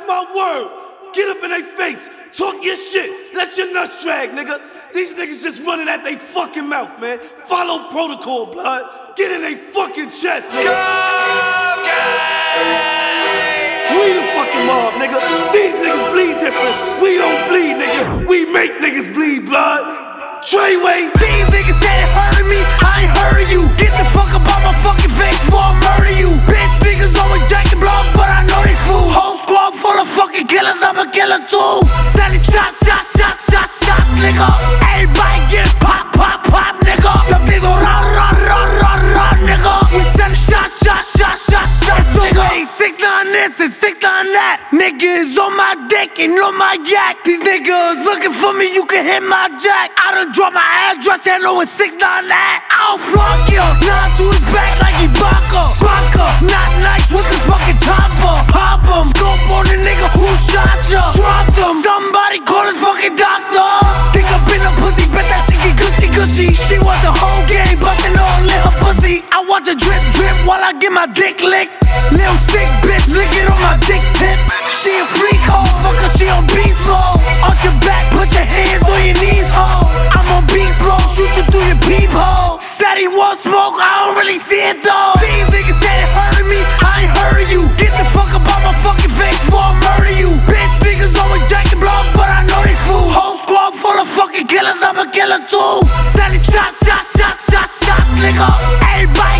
my word. Get up in their face, talk your shit, let your nuts drag, nigga. These niggas just running at they fucking mouth, man. Follow protocol, blood. Get in they fucking chest, nigga. We the fucking mob, nigga. These niggas bleed different. We don't bleed, nigga. We make niggas bleed, blood. Treyway. These niggas said it hurted me, I ain't heard of you. Get the fuck up out my fucking face before I murder you. Bitch niggas always jacking blood, but I know they fool. Whole squad full of fucking killers, I'm a killer too. Selling shots, nigga. Everybody get pop, nigga. The big ol' rah, nigga. We selling shots, nigga. 6'9" this and 6'9" that. Niggas on my dick and on my yak. These niggas looking for me, you can hit my jack. I done dropped my address and know it's 6'9" that. I'll flunk you, not to his back like he Baka. Not nice with the fucking topper. Pop him, scope on the nigga who shot ya. Drop him, somebody call his fucking doctor. Think I've been a pussy, bet that she get gushy. She want the whole game, but they all in her pussy. I watch her drip while I get my dick licked. Little sick bitch, lick it on my dick tip. She a freak hoe, fucker, she on beast mode. Arch your back, put your hands on your knees, ho. I'm on beast mode, shoot you through your peephole. Said he won't smoke, I don't really see it though. These niggas said it hurted me, I ain't heard of you. Get the fuck up out my fucking face before I murder you. Bitch niggas always jacking blood, but I know they fool. Whole squad full of fucking killers, I'm a killer too. Selling shots, nigga. Everybody